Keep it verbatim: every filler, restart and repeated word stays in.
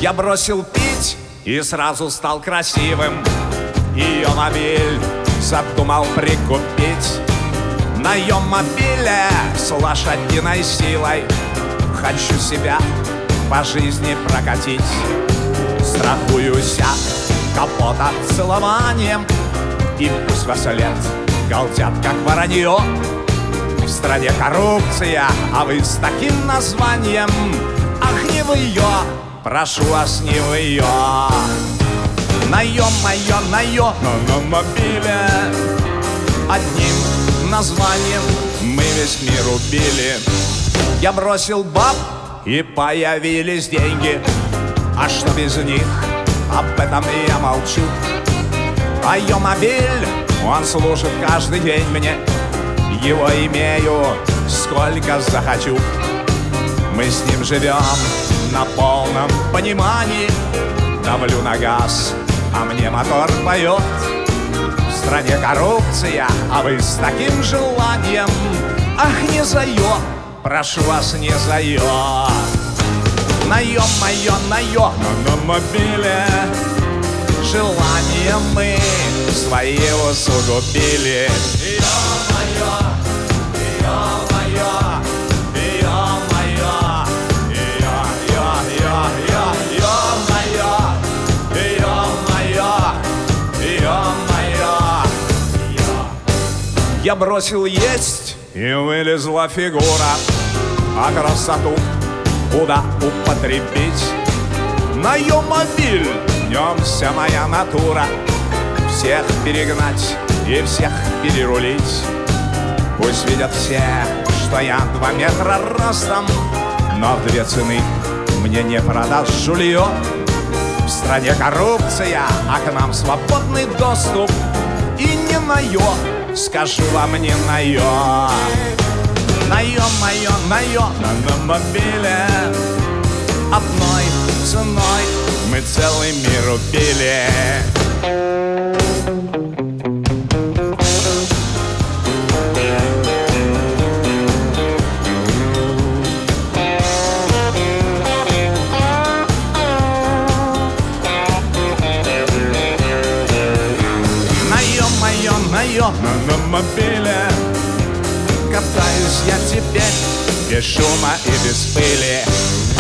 Я бросил пить и сразу стал красивым. Ее мобиль задумал прикупить. На ее мобиле с лошадиной силой хочу себя по жизни прокатить. Страхуюсь от капота целованием, и пусть во след галдят, как воронье. В стране коррупция, а вы с таким названием. Ах, не в ее, прошу вас, не в ее. На ее, мое, на ее, но на мобиле одним названием мы весь мир убили. Я бросил баб, и появились деньги. А что без них, об этом я молчу. А ее мобиль, он служит каждый день мне. Его имею, сколько захочу. Мы с ним живем на полном понимании. Давлю на газ, а мне мотор поет. В стране коррупция, а вы с таким желанием. Ах, не за ее, прошу вас, не за ее. На ее, мое, на ее, но на мобиле желание мы свои усугубили. Ё-моё, ё-моё, ё-моё, ё-ё-ё-ё, ё-моё, ё-моё, ё-моё. Я бросил есть, и вылезла фигура. А красоту куда употребить? На ее мобиль, в нем вся моя натура. Всех перегнать и всех перерулить. Пусть видят все, что я два метра ростом, но в две цены мне не продашь жулье. В стране коррупция, а к нам свободный доступ. И не на ё, скажу вам, не на ё. На ё, моё, на ё, на мобиле одной ценой мы целый мир убили. На ё, моё, на ё, на мобиле катаюсь я теперь без шума и без пыли.